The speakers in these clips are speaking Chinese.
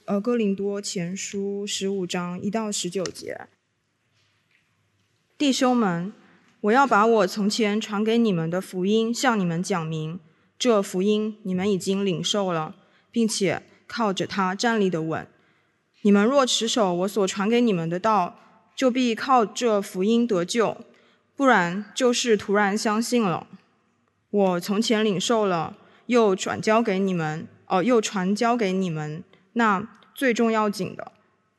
哥林多前书15章1到19节。弟兄们，我要把我从前传给你们的福音向你们讲明，这福音你们已经领受了，并且靠着它站立得稳。你们若持守我所传给你们的道，就必靠这福音得救，不然就是突然相信了。我从前领受了，又传交给你们，那最要紧的，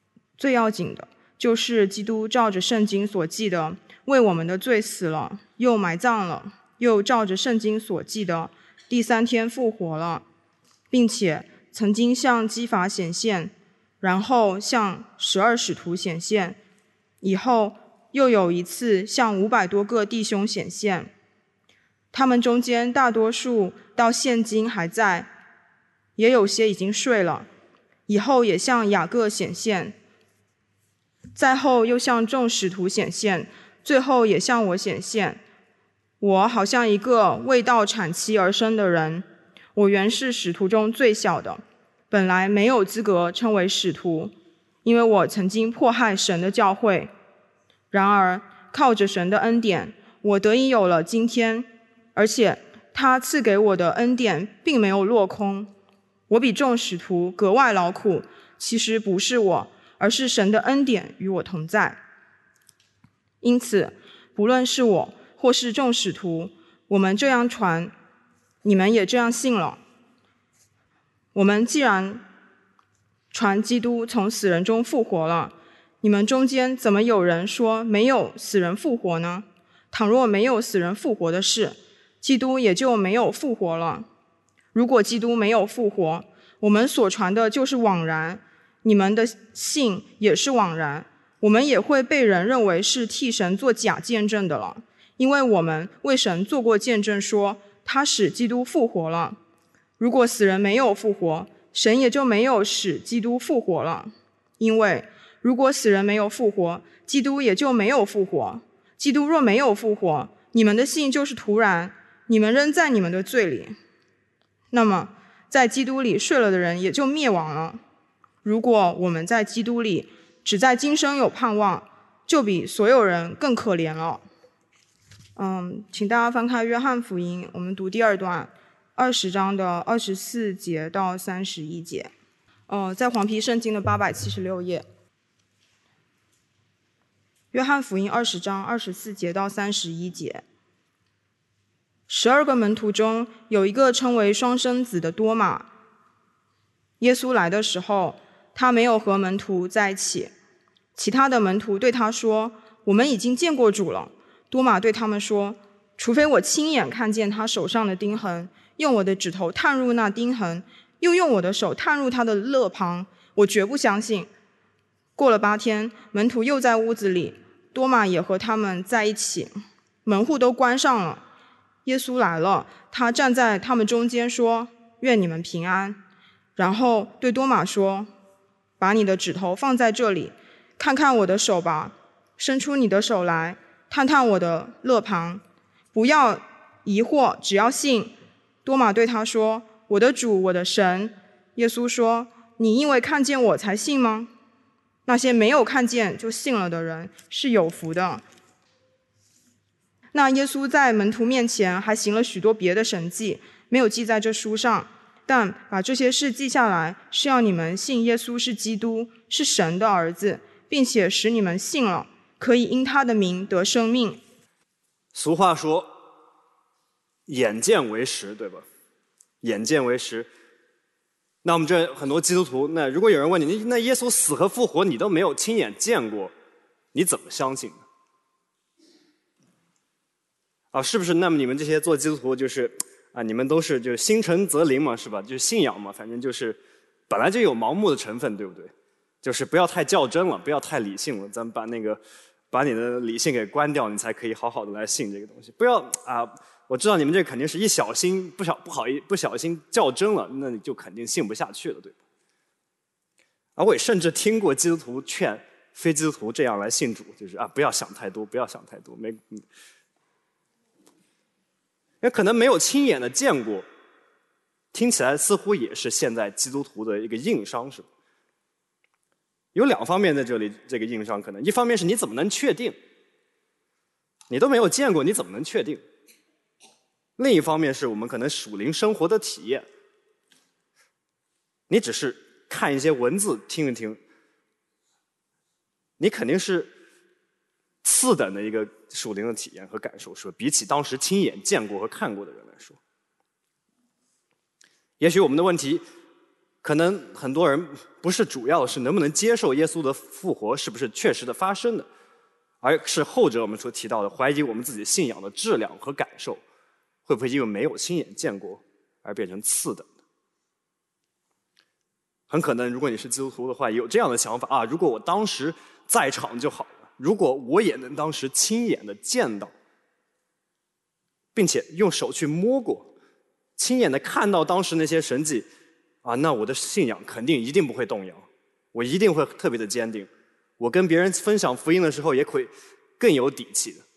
就是基督照着圣经所记的，为我们的罪死了，又埋葬了，又照着圣经所记的，第3天复活了，并且曾经向基法显现，然后向12使徒显现，以后又有一次向500多个弟兄显现。他们中间大多数到现今还在，也有些已经睡了。以后也向雅各显现，再后又向众使徒显现，最后也向我显现。我好像一个未到产期而生的人，我原是使徒中最小的，本来没有资格称为使徒，因为我曾经迫害神的教会。然而靠着神的恩典，我得以有了今天，而且他赐给我的恩典并没有落空。我比众使徒格外劳苦，其实不是我，而是神的恩典与我同在。因此，不论是我或是众使徒，我们这样传，你们也这样信了。我们既然传基督从死人中复活了，你们中间怎么有人说没有死人复活呢？倘若没有死人复活的事，基督也就没有复活了。如果基督没有复活，我们所传的就是枉然，你们的信也是枉然，我们也会被人认为是替神做假见证的了。因为我们为神做过见证说，他使基督复活了。如果死人没有复活，神也就没有使基督复活了。因为如果死人没有复活，基督也就没有复活。基督若没有复活，你们的信就是徒然，你们仍在你们的罪里。那么在基督里睡了的人也就灭亡了。如果我们在基督里只在今生有盼望，就比所有人更可怜了。请大家翻开约翰福音，我们读第2段20章的24节到31节。在黄皮圣经的876页。约翰福音20章24节到31节。12个门徒中有一个称为双生子的多马。耶稣来的时候，他没有和门徒在一起。其他的门徒对他说，我们已经见过主了。多马对他们说，除非我亲眼看见他手上的钉痕，用我的指头探入那钉痕，又用我的手探入他的肋旁，我绝不相信。过了8天，门徒又在屋子里，多马也和他们在一起，门户都关上了。耶稣来了，他站在他们中间说，愿你们平安。然后对多马说，把你的指头放在这里，看看我的手吧，伸出你的手来，探探我的肋旁，不要疑惑，只要信。多马对他说，我的主，我的神。耶稣说，你因为看见我才信吗？那些没有看见就信了的人是有福的。那耶稣在门徒面前还行了许多别的神迹，没有记在这书上，但把这些事记下来，是要你们信耶稣是基督，是神的儿子，并且使你们信了，可以因他的名得生命。 俗话说，眼见为实，对吧？眼见为实。那我们这很多基督徒，那如果有人问你，那耶稣死和复活你都没有亲眼见过，你怎么相信呢？是不是？那么你们这些做基督徒就是你们都是就是心诚则灵嘛，是吧？就是信仰嘛，反正就是本来就有盲目的成分，对不对？就是不要太较真了，不要太理性了，咱们把你的理性给关掉，你才可以好好的来信这个东西。不要我知道你们这肯定是一小心不小心较真了，那你就肯定信不下去了，对吧？我也甚至听过基督徒劝非基督徒这样来信主，就是不要想太多，不要想太多，也可能没有亲眼的见过，听起来似乎也是现在基督徒的一个硬伤，是吧？ 有两方面在这里这个硬伤可能，一方面是你怎么能确定？你都没有见过，你怎么能确定？另一方面是我们可能属灵生活的体验，你只是看一些文字听一听，你肯定是次等的一个属灵的体验和感受，说比起当时亲眼见过和看过的人来说，也许我们的问题，可能很多人不是主要是能不能接受耶稣的复活是不是确实的发生的，而是后者我们所提到的怀疑我们自己信仰的质量和感受，会不会因为没有亲眼见过而变成次等的？很可能，如果你是基督徒的话，有这样的想法啊：如果我当时在场就好了，如果我也能当时亲眼的见到，并且用手去摸过，亲眼的看到当时那些神迹啊，那我的信仰肯定一定不会动摇，我一定会特别的坚定，我跟别人分享福音的时候也会更有底气的。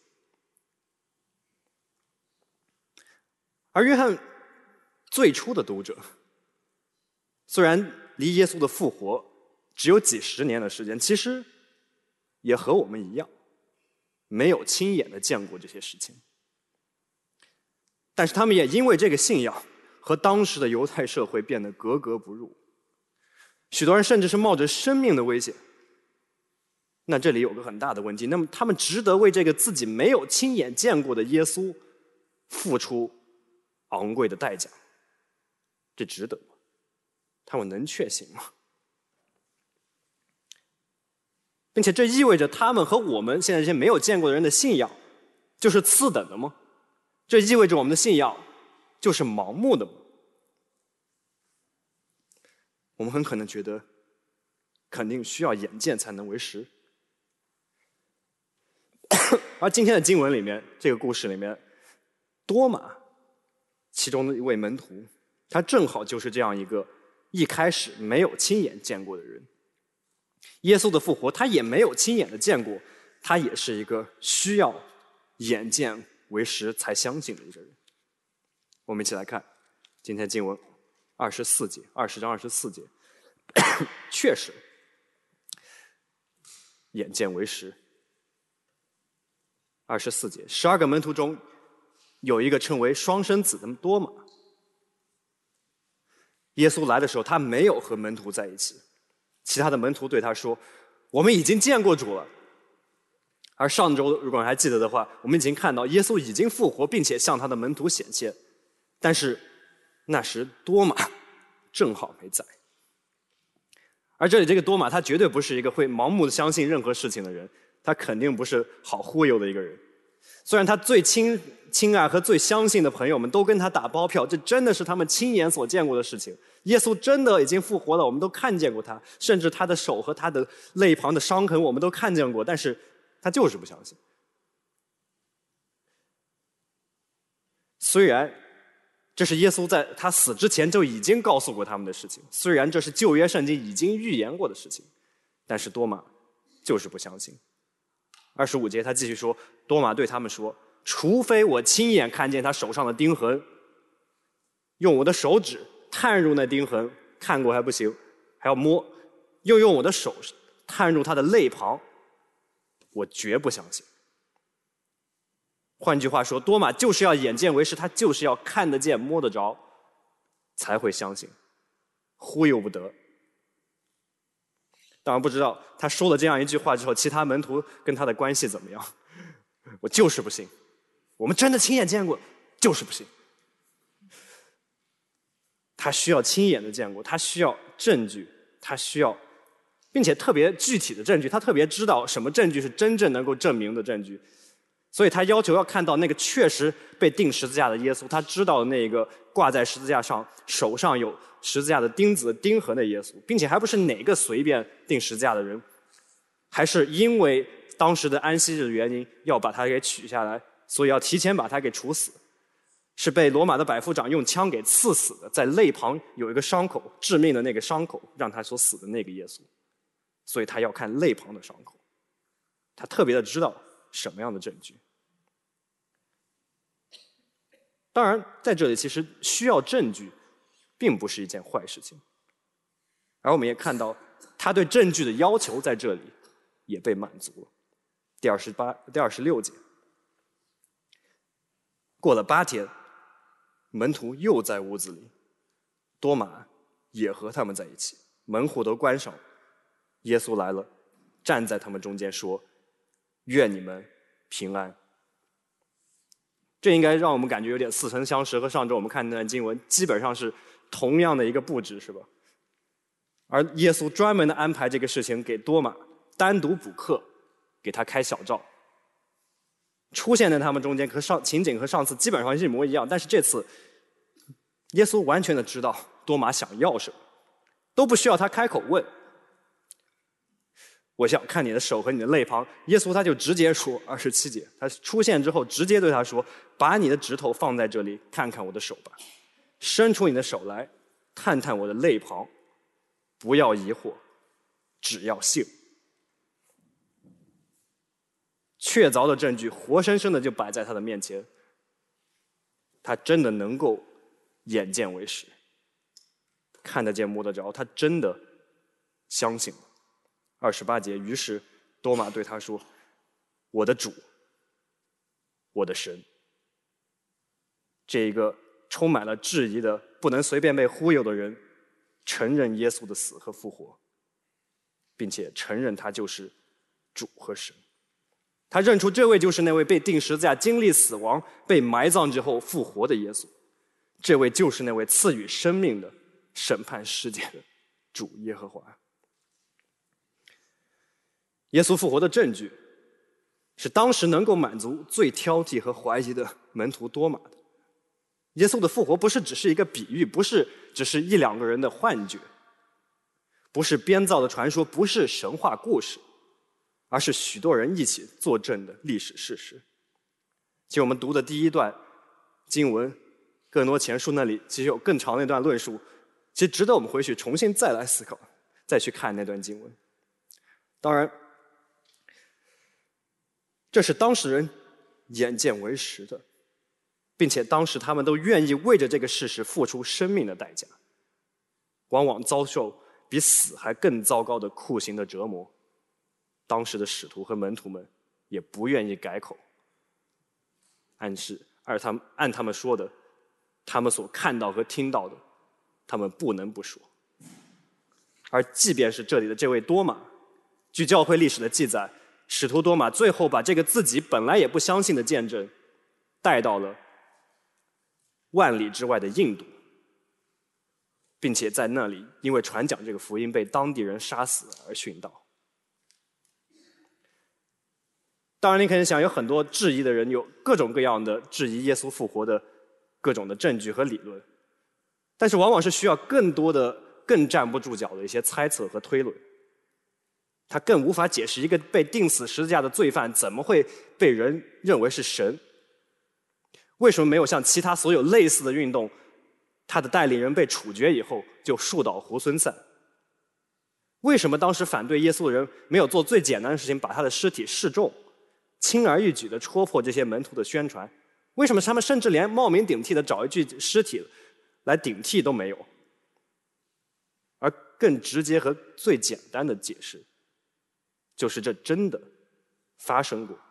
而约翰最初的读者，虽然离耶稣的复活只有几十年的时间，其实也和我们一样，没有亲眼的见过这些事情。但是他们也因为这个信仰和当时的犹太社会变得格格不入，许多人甚至是冒着生命的危险。那这里有个很大的问题，那么他们值得为这个自己没有亲眼见过的耶稣付出昂贵的代价，这值得吗？他们能确信吗？并且这意味着他们和我们现在这些没有见过的人的信仰就是次等的吗？这意味着我们的信仰就是盲目的吗？我们很可能觉得肯定需要眼见才能为实。而今天的经文里面，这个故事里面，多马其中的一位门徒，他正好就是这样一个一开始没有亲眼见过的人。耶稣的复活他也没有亲眼的见过，他也是一个需要眼见为实才相信的一个人。我们一起来看今天经文24节，20章24节，确实眼见为实。24节，12个门徒中有一个称为双生子的多马。耶稣来的时候，他没有和门徒在一起，其他的门徒对他说：“我们已经见过主了。”而上周，如果你还记得的话，我们已经看到耶稣已经复活，并且向他的门徒显现。但是那时多马正好没在。而这里这个多马，他绝对不是一个会盲目的相信任何事情的人，他肯定不是好忽悠的一个人。虽然他最亲爱和最相信的朋友们都跟他打包票，这真的是他们亲眼所见过的事情。耶稣真的已经复活了，我们都看见过他，甚至他的手和他的肋旁的伤痕我们都看见过，但是他就是不相信。虽然这是耶稣在他死之前就已经告诉过他们的事情，虽然这是旧约圣经已经预言过的事情，但是多马就是不相信。25节他继续说，多马对他们说：“除非我亲眼看见他手上的钉痕，用我的手指探入那钉痕，看过还不行，还要摸，又用我的手探入他的肋旁，我绝不相信。”换句话说，多马就是要眼见为实，他就是要看得见摸得着才会相信，忽悠不得。当然不知道他说了这样一句话之后，其他门徒跟他的关系怎么样。我就是不信，我们真的亲眼见过，就是不信。他需要亲眼的见过，他需要证据，他需要并且特别具体的证据，他特别知道什么证据是真正能够证明的证据。所以他要求要看到那个确实被钉十字架的耶稣，他知道那个挂在十字架上手上有十字架的钉子的钉痕的耶稣，并且还不是哪个随便钉十字架的人，还是因为当时的安息日的原因要把他给取下来，所以要提前把他给处死，是被罗马的百夫长用枪给刺死的，在肋旁有一个伤口，致命的那个伤口让他所死的那个耶稣，所以他要看肋旁的伤口，他特别的知道什么样的证据。当然在这里其实需要证据并不是一件坏事情，而我们也看到他对证据的要求在这里也被满足了。第26节，过了8天，门徒又在屋子里，多马也和他们在一起，门户都关上。耶稣来了，站在他们中间说：“愿你们平安。”这应该让我们感觉有点似曾相识，和上周我们看那段经文基本上是同样的一个布置，是吧？而耶稣专门的安排这个事情给多马单独补课，给他开小灶，出现在他们中间，情景和上次基本上一模一样，但是这次耶稣完全的知道多马想要什么，都不需要他开口问。我想看你的手和你的肋旁，耶稣他就直接说，27节，他出现之后直接对他说：“把你的指头放在这里，看看我的手吧，伸出你的手来，探探我的肋旁，不要疑惑，只要信。”确凿的证据活生生的就摆在他的面前，他真的能够眼见为实，看得见摸得着，他真的相信了。28节，于是多马对他说：“我的主，我的神。”这一个充满了质疑的、不能随便被忽悠的人，承认耶稣的死和复活，并且承认他就是主和神。他认出这位就是那位被钉十字架、经历死亡、被埋葬之后复活的耶稣，这位就是那位赐予生命的、审判世界的主耶和华。耶稣复活的证据是当时能够满足最挑剔和怀疑的门徒多马的。耶稣的复活不是只是一个比喻，不是只是1、2个人的幻觉，不是编造的传说，不是神话故事，而是许多人一起作证的历史事实。其实我们读的第一段经文，哥林多前书那里其实有更长的一段论述，其实值得我们回去重新再来思考，再去看那段经文。当然，这是当事人眼见为实的，并且当时他们都愿意为着这个事实付出生命的代价，往往遭受比死还更糟糕的酷刑的折磨。当时的使徒和门徒们也不愿意改口，按他们说的，他们所看到和听到的，他们不能不说。而即便是这里的这位多马，据教会历史的记载，使徒多马最后把这个自己本来也不相信的见证带到了万里之外的印度，并且在那里因为传讲这个福音被当地人杀死而殉道。当然你可能想，有很多质疑的人有各种各样的质疑耶稣复活的各种的证据和理论，但是往往是需要更多的更站不住脚的一些猜测和推论。他更无法解释一个被钉死十字架的罪犯怎么会被人认为是神。为什么没有像其他所有类似的运动，他的带领人被处决以后就树倒猢狲散？为什么当时反对耶稣的人没有做最简单的事情，把他的尸体示众，轻而易举地戳破这些门徒的宣传？为什么他们甚至连冒名顶替的找一具尸体来顶替都没有？而更直接和最简单的解释，就是这真的发生过。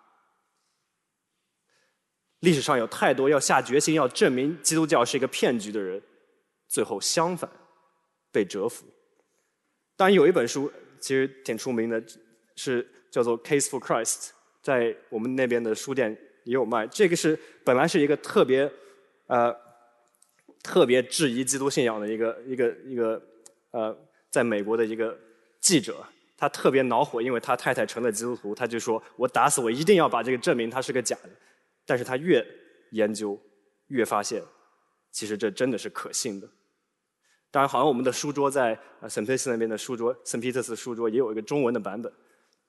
历史上有太多要下决心要证明基督教是一个骗局的人，最后相反被折服。当然有一本书其实挺出名的，是叫做《Case for Christ》，在我们那边的书店也有卖。这个是本来是一个特别质疑基督信仰的一个在美国的一个记者，他特别恼火，因为他太太成了基督徒，他就说我打死我一定要把这个证明他是个假的。但是他越研究越发现，其实这真的是可信的。当然好像我们的书桌在圣佩斯那边的书桌，圣彼得斯书桌也有一个中文的版本。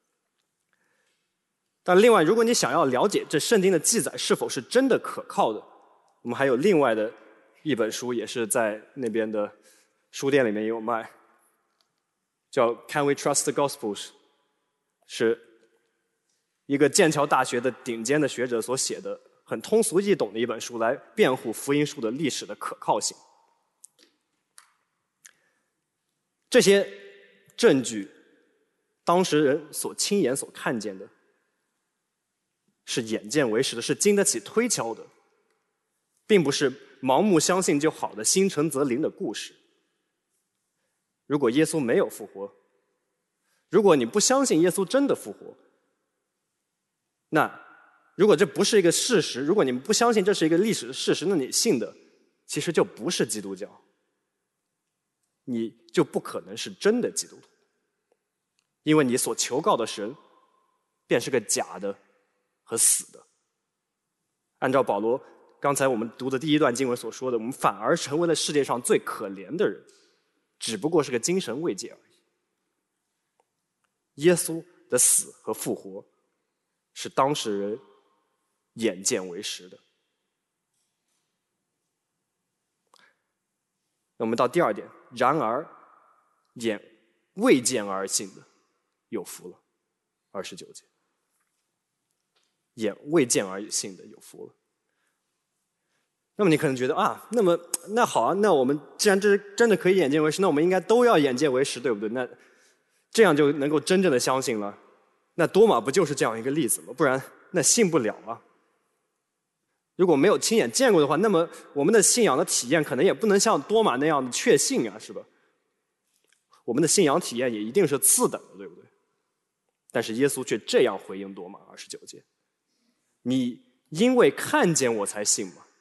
但另外，如果你想要了解这圣经的记载是否是真的可靠的，我们还有另外的一本书，也是在那边的书店里面也有卖，叫 Can We Trust the Gospels， 是一个剑桥大学的顶尖的学者所写的很通俗易懂的一本书，来辩护福音书的历史的可靠性。这些证据，当时人所亲眼所看见的，是眼见为实的，是经得起推敲的，并不是盲目相信就好的心诚则灵的故事。如果耶稣没有复活，如果你不相信耶稣真的复活，那如果这不是一个事实，如果你们不相信这是一个历史的事实，那你信的其实就不是基督教，你就不可能是真的基督徒，因为你所求告的神便是个假的和死的。按照保罗刚才我们读的第一段经文所说的，我们反而成为了世界上最可怜的人，只不过是个精神慰藉而已。耶稣的死和复活是当事人眼见为实的。那我们到第二点，然而眼未见而信的有福了。29节，眼未见而信的有福了。那么你可能觉得那好啊，那我们既然这真的可以眼见为实，那我们应该都要眼见为实，对不对？那这样就能够真正的相信了。那多马不就是这样一个例子吗？不然那信不了啊。如果没有亲眼见过的话，那么我们的信仰的体验可能也不能像多马那样的确信啊，是吧？我们的信仰体验也一定是次等的，对不对？但是耶稣却这样回应多马，29节：你因为看见我才信吗？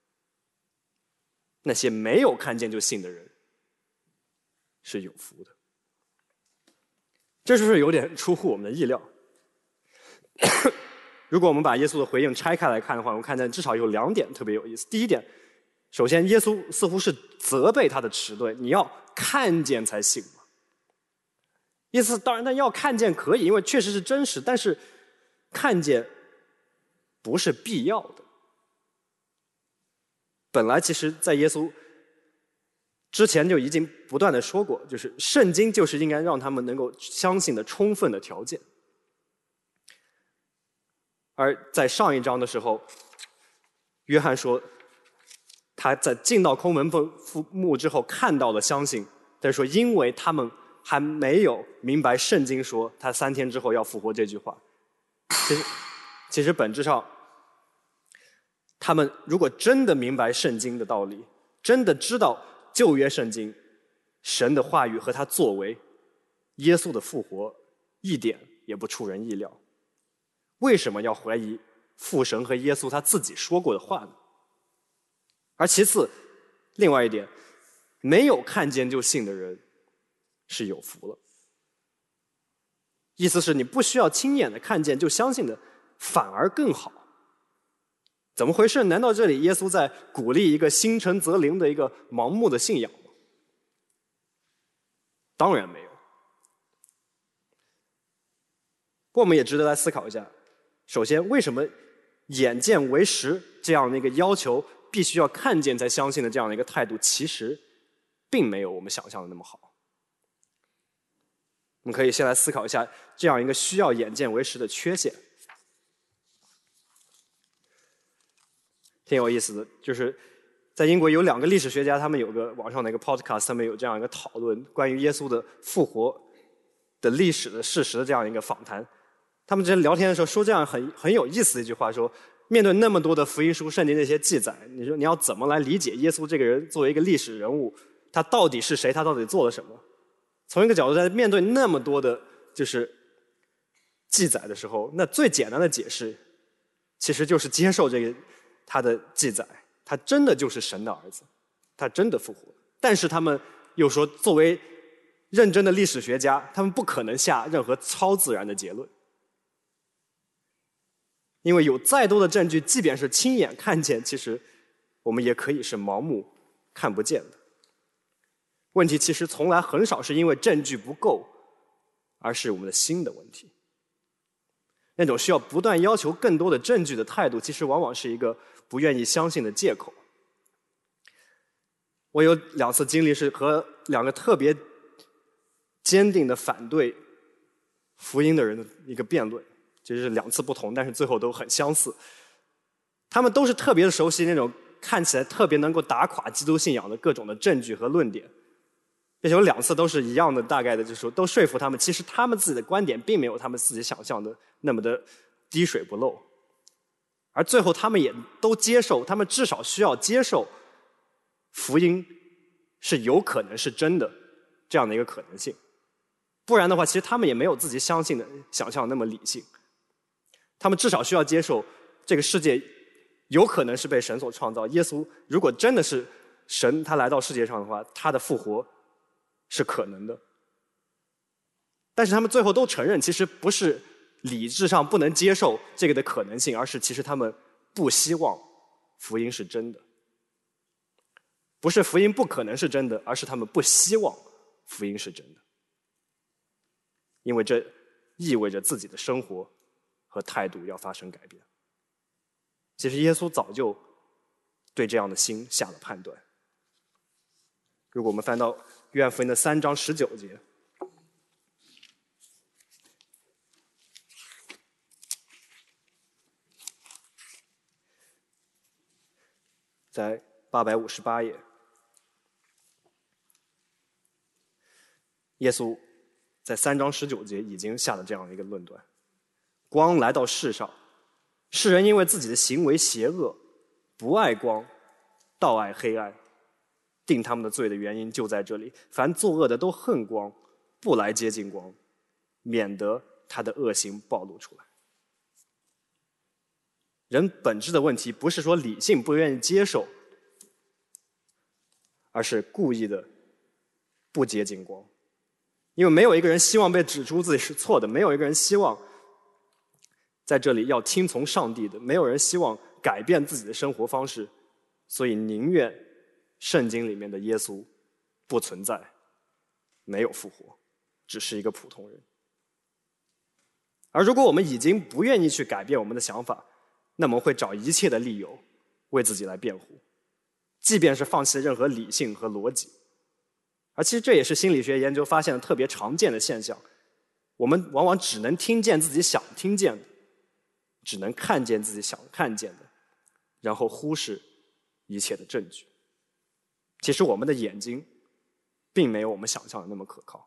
那些没有看见就信的人是有福的。这是不是有点出乎我们的意料？如果我们把耶稣的回应拆开来看的话，我们看见至少有2点特别有意思。第一点，首先耶稣似乎是责备他的迟钝，你要看见才信嘛。意思当然，那要看见可以，因为确实是真实，但是看见不是必要的。本来其实在耶稣之前就已经不断的说过，就是圣经就是应该让他们能够相信的充分的条件。而在上一章的时候，约翰说他在进到空门坟墓之后看到了相信，但是说因为他们还没有明白圣经说他3天之后要复活这句话。其实本质上他们如果真的明白圣经的道理，真的知道旧约圣经神的话语和他作为，耶稣的复活一点也不出人意料。为什么要怀疑父神和耶稣他自己说过的话呢？而其次，另外一点，没有看见就信的人是有福了。意思是你不需要亲眼的看见就相信的，反而更好。怎么回事？难道这里耶稣在鼓励一个心诚则灵的一个盲目的信仰吗？当然没有。不过我们也值得来思考一下，首先为什么眼见为实这样的一个要求，必须要看见才相信的这样的一个态度，其实并没有我们想象的那么好。我们可以先来思考一下这样一个需要眼见为实的缺陷。挺有意思的，就是在英国有2个历史学家，他们有个网上的一个 podcast， 他们有这样一个讨论关于耶稣的复活的历史的事实的这样一个访谈。他们之前聊天的时候说这样很有意思的一句话，说面对那么多的福音书圣经那些记载，你说你要怎么来理解耶稣这个人作为一个历史人物，他到底是谁，他到底做了什么？从一个角度，在面对那么多的就是记载的时候，那最简单的解释其实就是接受这个他的记载，他真的就是神的儿子，他真的复活。但是他们又说，作为认真的历史学家，他们不可能下任何超自然的结论，因为有再多的证据，即便是亲眼看见，其实我们也可以是盲目看不见的。问题其实从来很少是因为证据不够，而是我们的心的问题。那种需要不断要求更多的证据的态度，其实往往是一个不愿意相信的借口。我有2次经历是和2个特别坚定的反对福音的人的一个辩论，就是2次不同，但是最后都很相似。他们都是特别的熟悉那种看起来特别能够打垮基督信仰的各种的证据和论点， 并且有2次都是一样的，大概的就是说都说服他们，其实他们自己的观点并没有他们自己想象的那么的滴水不漏。而最后他们也都接受，他们至少需要接受福音是有可能是真的这样的一个可能性。不然的话，其实他们也没有自己相信的想象那么理性。他们至少需要接受这个世界有可能是被神所创造，耶稣如果真的是神他来到世界上的话，他的复活是可能的。但是他们最后都承认，其实不是理智上不能接受这个的可能性，而是其实他们不希望福音是真的。不是福音不可能是真的，而是他们不希望福音是真的。因为这意味着自己的生活和态度要发生改变。其实耶稣早就对这样的心下了判断。如果我们翻到约翰福音的3章19节，在858页，耶稣在3章19节已经下了这样一个论断：光来到世上，世人因为自己的行为邪恶，不爱光，倒爱黑暗，定他们的罪的原因就在这里。凡作恶的都恨光，不来接近光，免得他的恶行暴露出来。人本质的问题不是说理性不愿意接受，而是故意的不接近光。因为没有一个人希望被指出自己是错的，没有一个人希望在这里要听从上帝的，没有人希望改变自己的生活方式，所以宁愿圣经里面的耶稣不存在，没有复活，只是一个普通人。而如果我们已经不愿意去改变我们的想法，那么会找一切的理由为自己来辩护，即便是放弃任何理性和逻辑。而其实这也是心理学研究发现的特别常见的现象，我们往往只能听见自己想听见的，只能看见自己想看见的，然后忽视一切的证据。其实我们的眼睛并没有我们想象的那么可靠。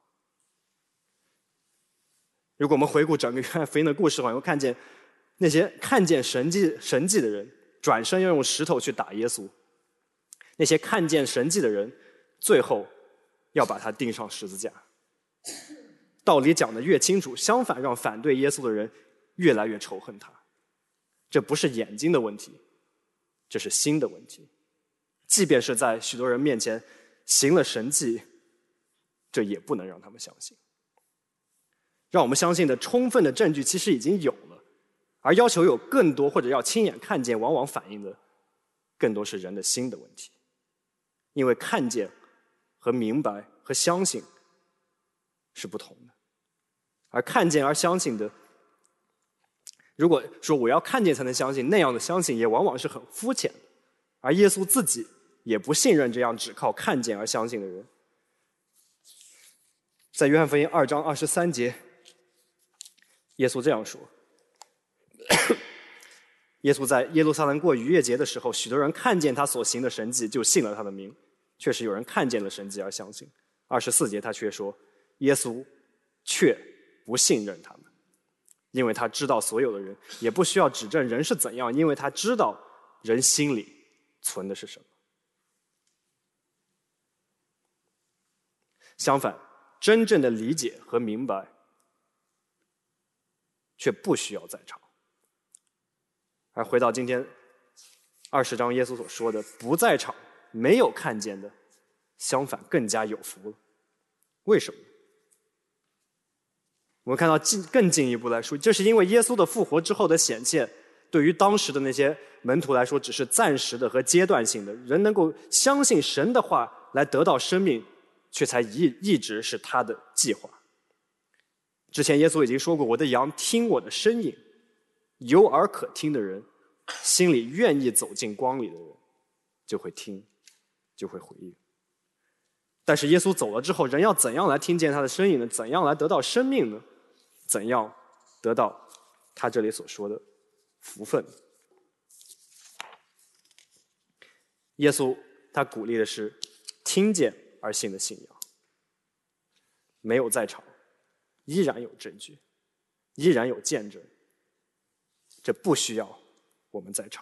如果我们回顾整个约翰福音的故事的话，会看见那些看见神迹的人转身要用石头去打耶稣，那些看见神迹的人最后要把他钉上十字架。道理讲得越清楚，相反让反对耶稣的人越来越仇恨他。这不是眼睛的问题，这是心的问题。即便是在许多人面前行了神迹，这也不能让他们相信。让我们相信的充分的证据其实已经有了，而要求有更多或者要亲眼看见，往往反映的更多是人的心的问题。因为看见和明白和相信是不同的，而看见而相信的，如果说我要看见才能相信，那样的相信也往往是很肤浅的。而耶稣自己也不信任这样只靠看见而相信的人。在约翰福音2章23节，耶稣这样说：耶稣在耶路撒冷过逾越节的时候，许多人看见他所行的神迹，就信了他的名。确实有人看见了神迹而相信。24节他却说，耶稣却不信任他们，因为他知道所有的人，也不需要指证人是怎样，因为他知道人心里存的是什么。相反，真正的理解和明白却不需要在场。而回到今天20章耶稣所说的，不在场没有看见的，相反更加有福了。为什么？我们看到更进一步来说，这是因为耶稣的复活之后的显现，对于当时的那些门徒来说只是暂时的和阶段性的，人能够相信神的话来得到生命，却才一直是他的计划。之前耶稣已经说过，我的羊听我的声音，有耳可听的人，心里愿意走进光里的人，就会听，就会回应。但是耶稣走了之后，人要怎样来听见他的声音呢？怎样来得到生命呢？怎样得到他这里所说的福分？耶稣他鼓励的是听见而信的信仰， 没有在场，依然有证据，依然有见证，这不需要我们在场。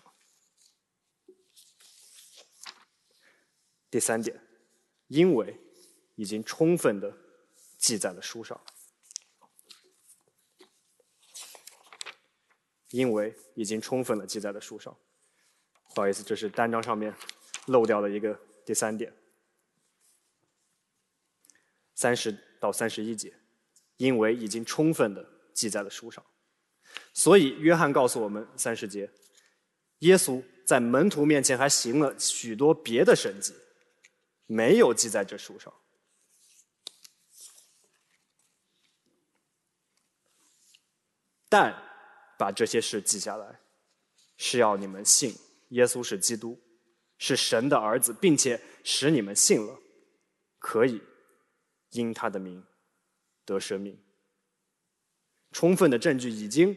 第三点，因为已经充分的记在了书上。因为已经充分的记在了书上。不好意思，这是单章上面漏掉的一个第三点。30到31节，因为已经充分的记在了书上。所以约翰告诉我们30节，耶稣在门徒面前还行了许多别的神迹，没有记在这书上。但把这些事记下来，是要你们信耶稣是基督，是神的儿子，并且使你们信了，可以因他的名得生命。充分的证据已经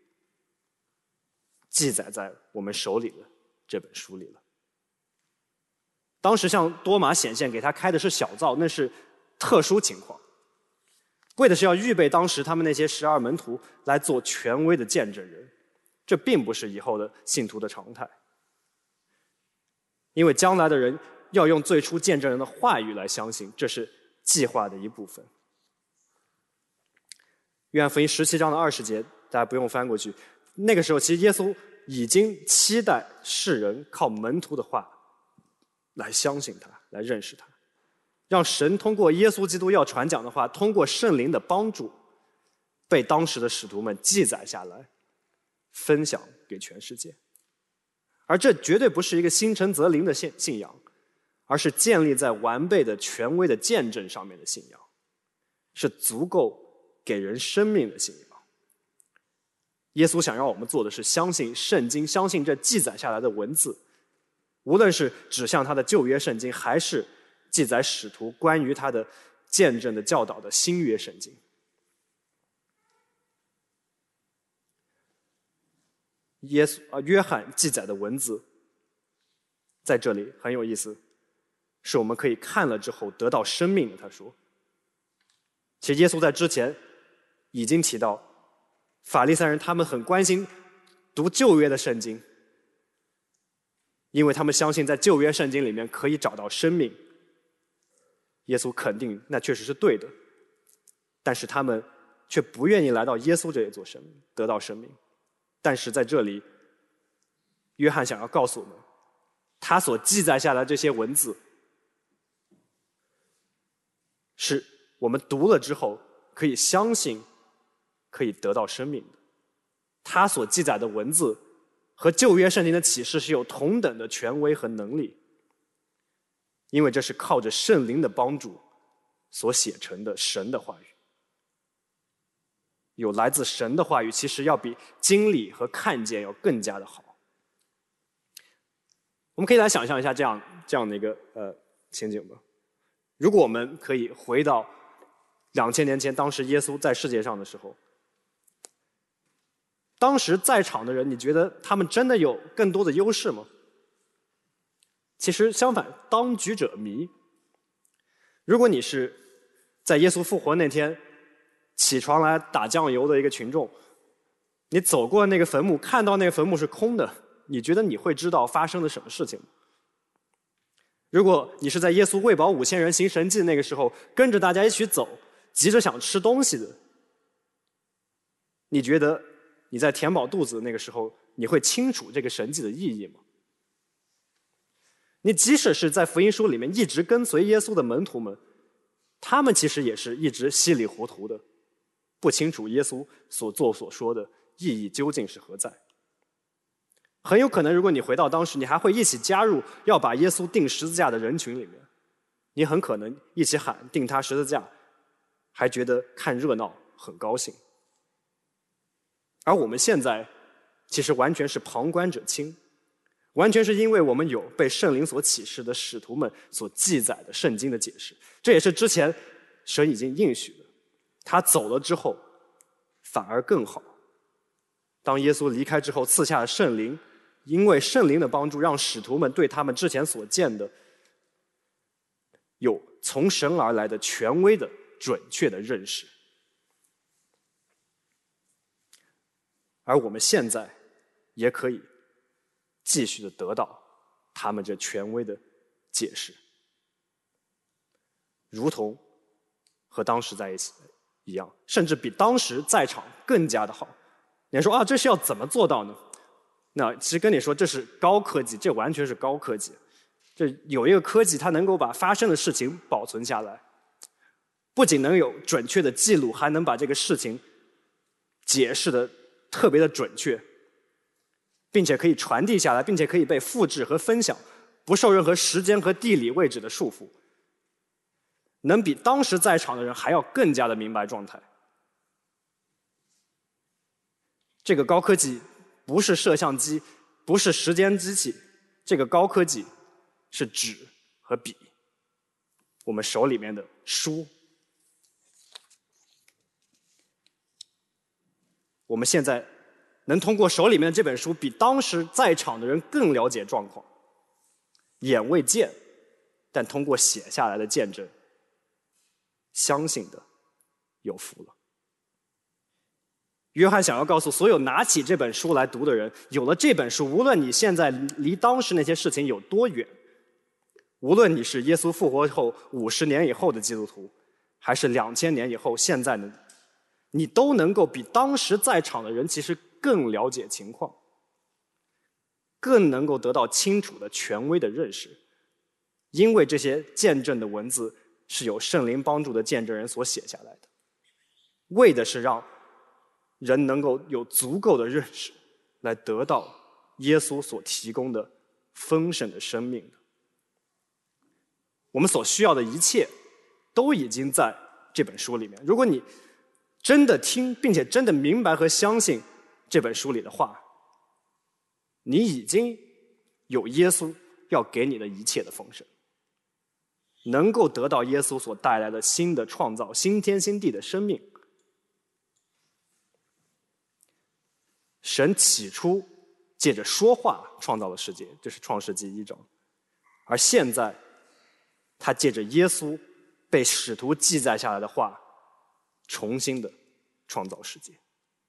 记载在我们手里的这本书里了。当时向多马显现，给他开的是小灶，那是特殊情况，为的是要预备当时他们那些12门徒来做权威的见证人，这并不是以后的信徒的常态。因为将来的人要用最初见证人的话语来相信，这是计划的一部分。约翰福音17章的20节，大家不用翻过去。那个时候，其实耶稣已经期待世人靠门徒的话来相信他，来认识他，让神通过耶稣基督要传讲的话，通过圣灵的帮助，被当时的使徒们记载下来，分享给全世界。而这绝对不是一个心诚则灵的信仰，而是建立在完备的权威的见证上面的信仰，是足够给人生命的信仰。耶稣想让我们做的是相信圣经，相信这记载下来的文字，无论是指向他的旧约圣经，还是记载使徒关于他的见证的教导的新约圣经。约翰记载的文字在这里很有意思，是我们可以看了之后得到生命的。他说，其实耶稣在之前已经提到，法利赛人他们很关心读旧约的圣经，因为他们相信在旧约圣经里面可以找到生命。耶稣肯定那确实是对的，但是他们却不愿意来到耶稣这里做生命，得到生命。但是在这里，约翰想要告诉我们，他所记载下来这些文字，是我们读了之后可以相信，可以得到生命的。他所记载的文字和旧约圣经的启示是有同等的权威和能力，因为这是靠着圣灵的帮助所写成的神的话语。有来自神的话语，其实要比经历和看见要更加的好。我们可以来想象一下这样的一个情景吧。如果我们可以回到2000年前，当时耶稣在世界上的时候，当时在场的人，你觉得他们真的有更多的优势吗？其实相反，当局者迷。如果你是在耶稣复活那天起床来打酱油的一个群众，你走过那个坟墓，看到那个坟墓是空的，你觉得你会知道发生了什么事情吗？如果你是在耶稣喂饱5000人行神迹那个时候跟着大家一起走，急着想吃东西的，你觉得你在填饱肚子那个时候，你会清楚这个神迹的意义吗？你即使是在福音书里面一直跟随耶稣的门徒们，他们其实也是一直稀里糊涂的，不清楚耶稣所做所说的意义究竟是何在。很有可能如果你回到当时，你还会一起加入要把耶稣钉十字架的人群里面，你很可能一起喊钉他十字架，还觉得看热闹很高兴。而我们现在其实完全是旁观者清，完全是因为我们有被圣灵所启示的使徒们所记载的圣经的解释，这也是之前神已经应许的。他走了之后反而更好。当耶稣离开之后赐下了圣灵，因为圣灵的帮助，让使徒们对他们之前所见的有从神而来的权威的准确的认识。而我们现在也可以继续的得到他们这权威的解释，如同和当时在一起一样，甚至比当时在场更加的好。你说啊，这是要怎么做到呢？那其实跟你说，这是高科技，这完全是高科技。这有一个科技，它能够把发生的事情保存下来，不仅能有准确的记录，还能把这个事情解释的特别的准确，并且可以传递下来，并且可以被复制和分享，不受任何时间和地理位置的束缚，能比当时在场的人还要更加的明白状态。这个高科技不是摄像机，不是时间机器，这个高科技是纸和笔，我们手里面的书。我们现在能通过手里面的这本书，比当时在场的人更了解状况。眼未见，但通过写下来的见证，相信的有福了。约翰想要告诉所有拿起这本书来读的人，有了这本书，无论你现在离当时那些事情有多远，无论你是耶稣复活后50年以后的基督徒，还是2000年以后现在的你，都能够比当时在场的人其实更了解情况，更能够得到清楚的权威的认识，因为这些见证的文字是由圣灵帮助的见证人所写下来的，为的是让人能够有足够的认识，来得到耶稣所提供的丰盛的生命的。我们所需要的一切都已经在这本书里面。如果你真的听，并且真的明白和相信这本书里的话，你已经有耶稣要给你的一切的丰盛，能够得到耶稣所带来的新的创造、新天新地的生命。神起初借着说话创造了世界，这是创世纪1章。而现在他借着耶稣被使徒记载下来的话，重新的创造世界。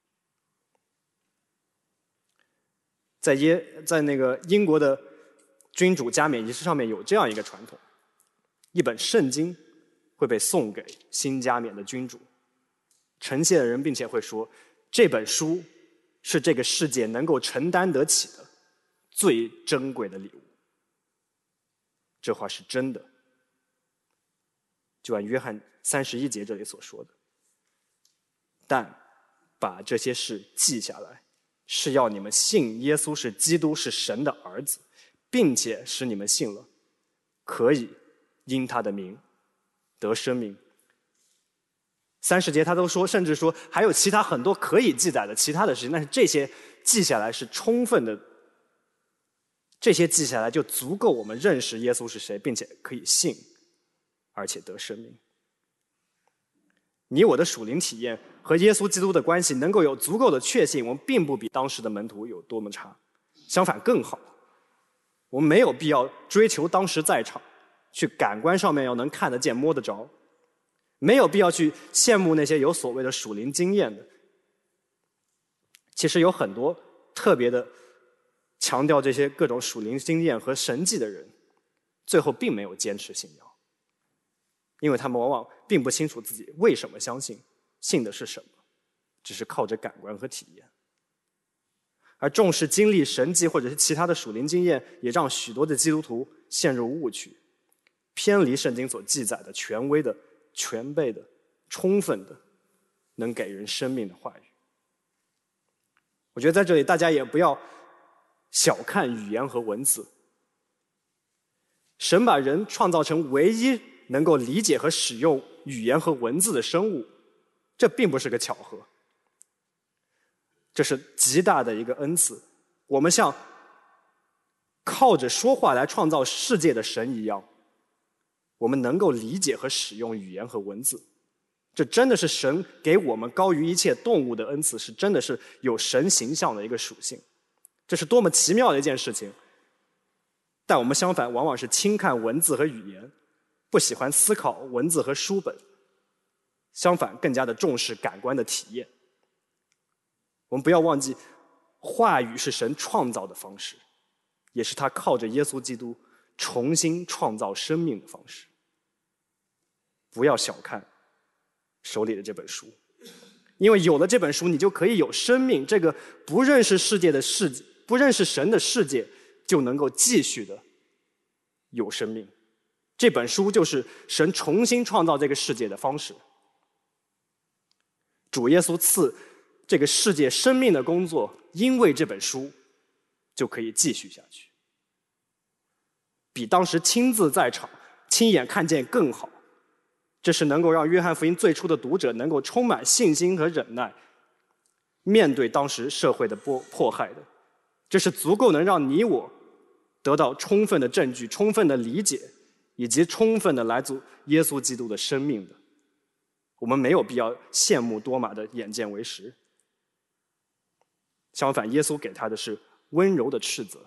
在那个英国的君主加冕仪式上面有这样一个传统，一本圣经会被送给新加冕的君主，承谢的人并且会说，这本书是这个世界能够承担得起的最珍贵的礼物。这话是真的，就按约翰31节这里所说的。但把这些事记下来，是要你们信耶稣是基督，是神的儿子，并且使你们信了，可以因他的名得生命。30节他都说，甚至说还有其他很多可以记载的其他的事情，但是这些记下来是充分的，这些记下来就足够我们认识耶稣是谁，并且可以信，而且得生命。你我的属灵体验和耶稣基督的关系能够有足够的确信，我们并不比当时的门徒有多么差，相反更好。我们没有必要追求当时在场，去感官上面要能看得见摸得着，没有必要去羡慕那些有所谓的属灵经验的。其实有很多特别的强调这些各种属灵经验和神迹的人，最后并没有坚持信仰，因为他们往往并不清楚自己为什么相信，信的是什么，只是靠着感官和体验。而重视经历神迹或者是其他的属灵经验，也让许多的基督徒陷入误区，偏离圣经所记载的权威的、全备的、充分的能给人生命的话语。我觉得在这里大家也不要小看语言和文字。神把人创造成唯一能够理解和使用语言和文字的生物，这并不是个巧合，这是极大的一个恩赐。我们像靠着说话来创造世界的神一样，我们能够理解和使用语言和文字，这真的是神给我们高于一切动物的恩赐，是真的是有神形象的一个属性。这是多么奇妙的一件事情。但我们相反往往是轻看文字和语言，不喜欢思考文字和书本， 相反更加的重视感官的体验。我们不要忘记，话语是神创造的方式，也是他靠着耶稣基督重新创造生命的方式。不要小看手里的这本书，因为有了这本书，你就可以有生命。这个不认识神的世界，就能够继续的有生命。这本书就是神重新创造这个世界的方式。主耶稣赐这个世界生命的工作，因为这本书就可以继续下去，比当时亲自在场亲眼看见更好。这是能够让约翰福音最初的读者能够充满信心和忍耐，面对当时社会的迫害的。这是足够能让你我得到充分的证据、充分的理解，以及充分的来自耶稣基督的生命的。我们没有必要羡慕多玛的眼见为实，相反，耶稣给他的是温柔的斥责。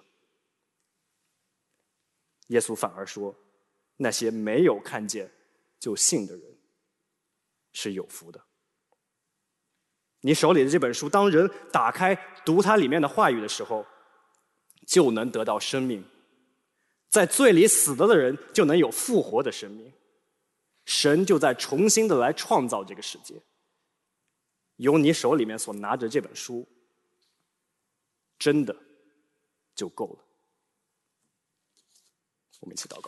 耶稣反而说，那些没有看见就信的人是有福的。你手里的这本书，当人打开读它里面的话语的时候，就能得到生命。在罪里死了的人就能有复活的生命。神就在重新的来创造这个世界。有你手里面所拿着这本书，真的就够了。我们一起祷告。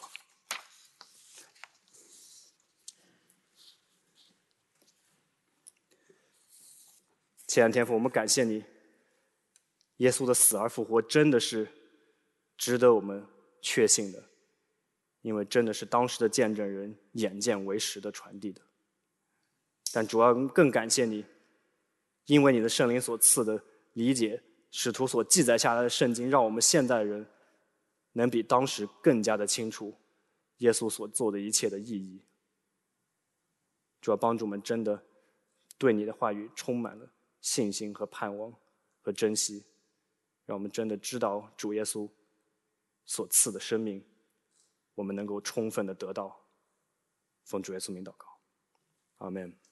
亲爱的天父，我们感谢你，耶稣的死而复活真的是值得我们确信的，因为真的是当时的见证人眼见为实的传递的。但主要更感谢你，因为你的圣灵所赐的理解，使徒所记载下来的圣经，让我们现代人能比当时更加的清楚耶稣所做的一切的意义。主要帮助我们真的对你的话语充满了信心和盼望和珍惜，让我们真的知道主耶稣所赐的生命，我们能够充分的得到。奉主耶稣名祷告，阿们。